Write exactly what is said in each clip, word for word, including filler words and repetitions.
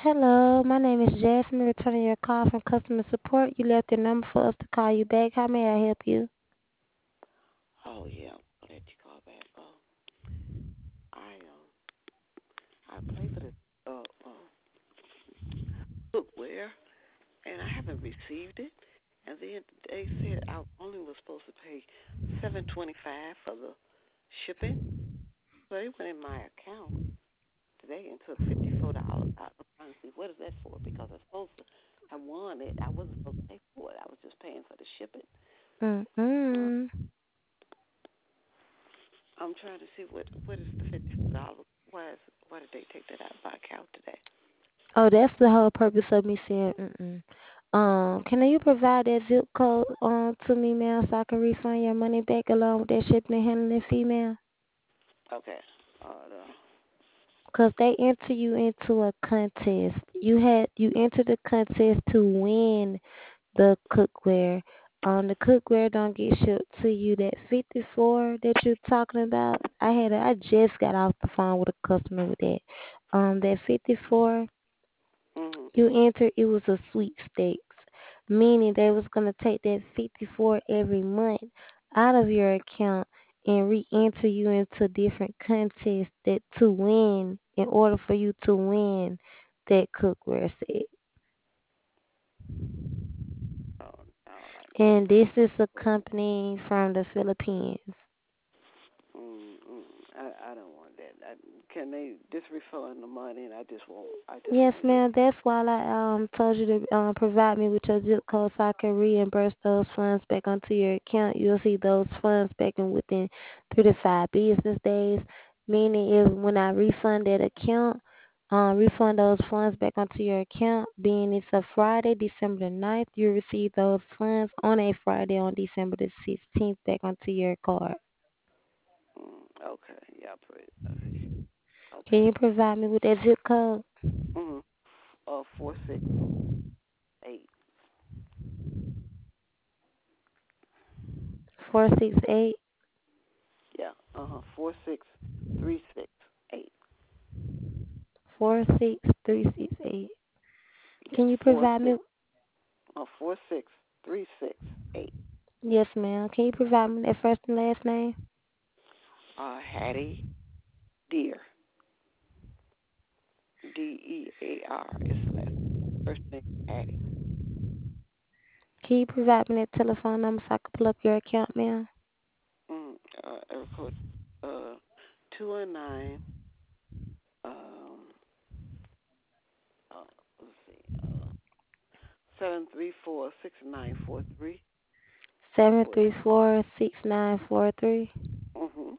Hello, my name is Jasmine, returning your call from customer support. You left your number for us to call you back. How may I help you? Oh yeah, I'll let you call back. Uh, I um I pay for this uh, uh cookware and I haven't received it. And then they said I only was supposed to pay seven twenty five for the shipping. So they went in my account today and took fifty four dollars out. I'm trying to see what is that for because I'm supposed to. I won it. I wasn't supposed to pay for it. I was just paying for the shipping. Uh, Mm-mm. I'm trying to see what what is the fifty four dollars. Why is why did they take that out of my account today? Oh, that's the whole purpose of me saying mm-mm. Um, can you provide that zip code um to me, ma'am, so I can refund your money back along with that shipping and handling fee, ma'am? Okay. Uh, the, Cause they enter you into a contest. You had you entered the contest to win the cookware. Um, the cookware don't get shipped to you. That fifty four that you're talking about, I had a, I just got off the phone with a customer with that. Um, that fifty four mhm. you entered, it was a sweepstakes, meaning they was gonna take that fifty four every month out of your account and re-enter you into different contests that to win in order for you to win that cookware set. Oh no, I And can't this find. is a company from the Philippines. Mm, mm, I I don't want that. I, can they just refund the money? And I just won't. I just Yes, won't do. ma'am. That's why I um told you to um provide me with your zip code so I can reimburse those funds back onto your account. You'll see those funds back in within three to five business days. Meaning, if when I refund that account, um refund those funds back onto your account. Being it's a Friday, December the ninth, you receive those funds on a Friday on December the sixteenth back onto your card. Mm, okay. Yeah, put it. Okay. Can Okay. you provide me with that zip code? Mhm. Uh, four six eight. Four six eight Yeah. Uh huh. Four six three six eight. four six three six eight. Yeah. Can you Four provide six. me? Uh, four six three six eight. Yes, ma'am. Can you provide me that first and last name? Uh, Hattie Deer. D E A R is the last. First name Hattie. Can you provide me that telephone number so I can pull up your account, ma'am? Mm, uh, area code uh two one nine. Um. Uh, let's see. Uh, seven three four six nine four three. Seven Four. three four six nine four three. Mhm.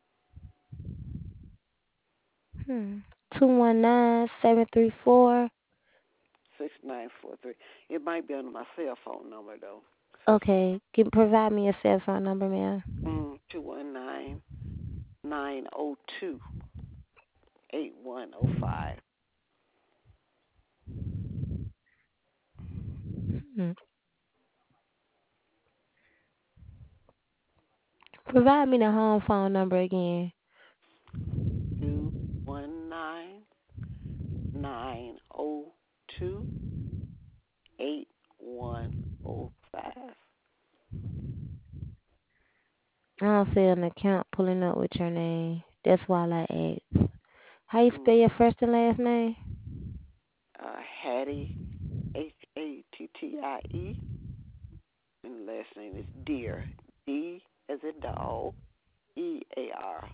Hmm. Two one nine seven three four. Six nine four three. It might be under my cell phone number though. So Okay. Can provide me a cell phone number, ma'am. mm, two one nine nine zero two eight one zero five. Hmm. Provide me the home phone number again. Two one nine nine zero two eight one zero five. I don't see an account pulling up with your name. That's why I asked. How you spell Mm. your first and last name? Uh, Hattie H A T T I E, and the last name is Deer. D as in dog. E A R.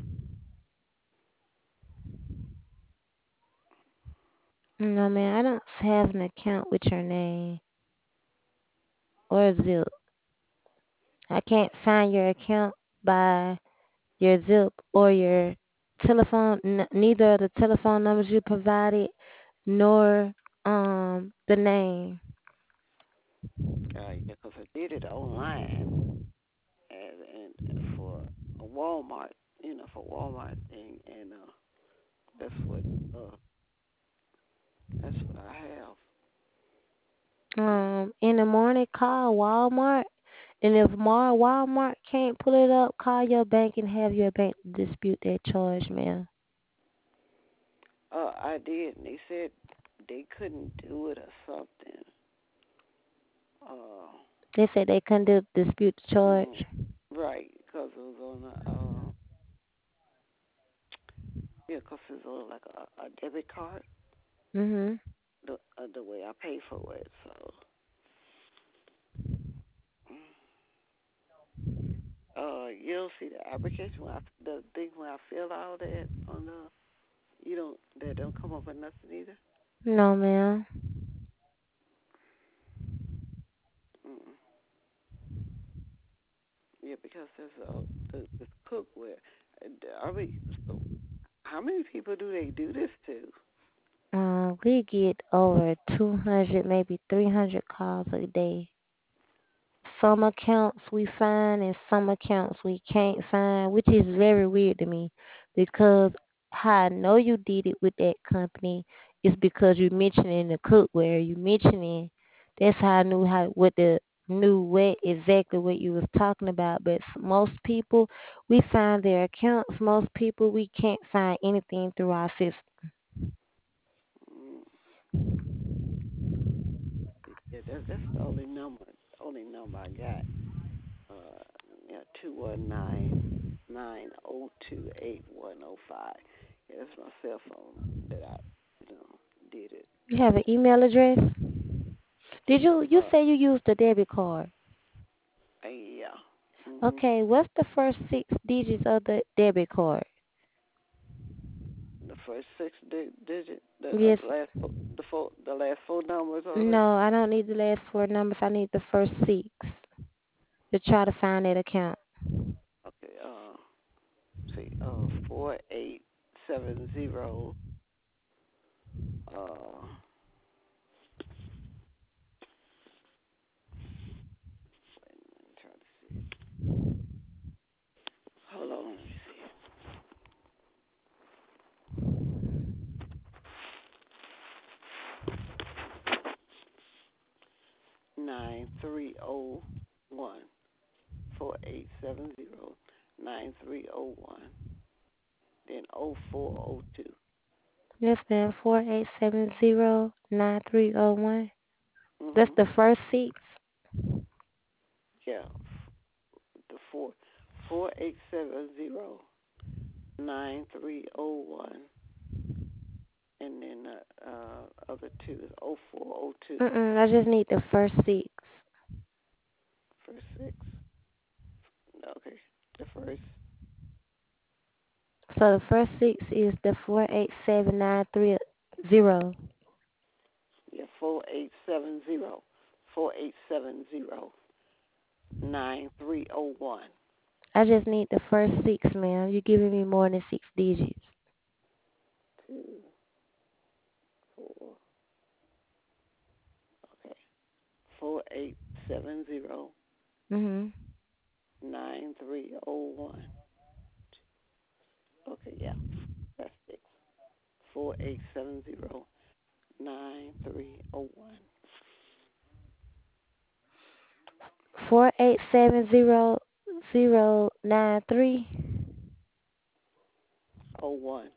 No, man. I don't have an account with your name or zip. I can't find your account by your zip or your telephone. N- neither of the telephone numbers you provided, nor um the name. Uh, yeah, 'cause I did it online and and for a Walmart, you know, for Walmart thing, and uh, that's what uh, that's what I have. Um, in the morning, call Walmart, and if Mar Walmart can't pull it up, call your bank and have your bank dispute that charge, ma'am. Uh, I did, and they said they couldn't do it or something. Uh, They said they couldn't do dispute the mm, charge. right, because it was on a uh, yeah, because it was on like a, a debit card. Mhm. The uh, the way I pay for it, so. mm. Uh, you'll see the application when I, the thing when I fill out that on the you don't that don't come up with nothing either. No, ma'am. Mm. Yeah, because there's a the, this cookware. And, uh, I mean, so how many people do they do this to? Um, we get over two hundred, maybe three hundred calls a day. Some accounts we find and some accounts we can't find, which is very weird to me because how I know you did it with that company is because you mentioning the cookware, you mentioning that's how I knew how what the knew what exactly what you was talking about. But s- most people we find their accounts. Most people we can't find anything through our system. Mm. Yeah, that's that's the only number, only number I got. Uh, yeah, two one nine nine zero two eight one zero five. Yeah, that's my cell phone that I, you know, did it. You have an email address? Did you you Uh, say you used a debit card? yeah. Mhm. Okay, what's the first six digits of the debit card? The first six di- digit, the uh, Yes. last, fo- the four, the last four numbers of it. No, I don't need the last four numbers. I need the first six to try to find that account. Okay. Uh, see, uh, four eight seven zero. Uh, let me try to see. Hold on, let me see. Nine three zero one four eight seven zero nine three zero one. Then oh four oh two. Yes, ma'am. Four eight seven zero nine three zero one. That's Mhm. the first six. Yeah. The four four eight seven zero nine three zero one. And then the uh, other two is oh four oh two. Mm-mm, I just need the first six. First six. Okay. The first, So the first six is the four eight seven nine three zero. yeah, four eight seven zero four eight seven zero nine three zero one. I just need the first six, ma'am. You're giving me more than six digits. Two, four, okay. Four eight seven zero Mhm. nine three zero one. Okay, yeah, that's six. Four eight seven zero nine three zero one. Four eight seven zero zero nine three.